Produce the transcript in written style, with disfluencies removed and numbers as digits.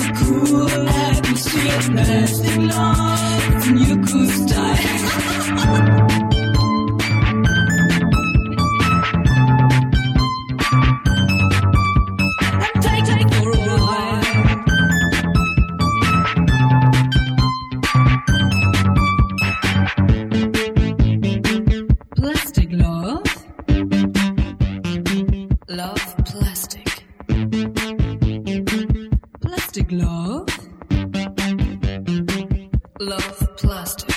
cool atmosphere, plastic love, and you could style. Plastic love. Love plastic. Plastic love. Love plastic.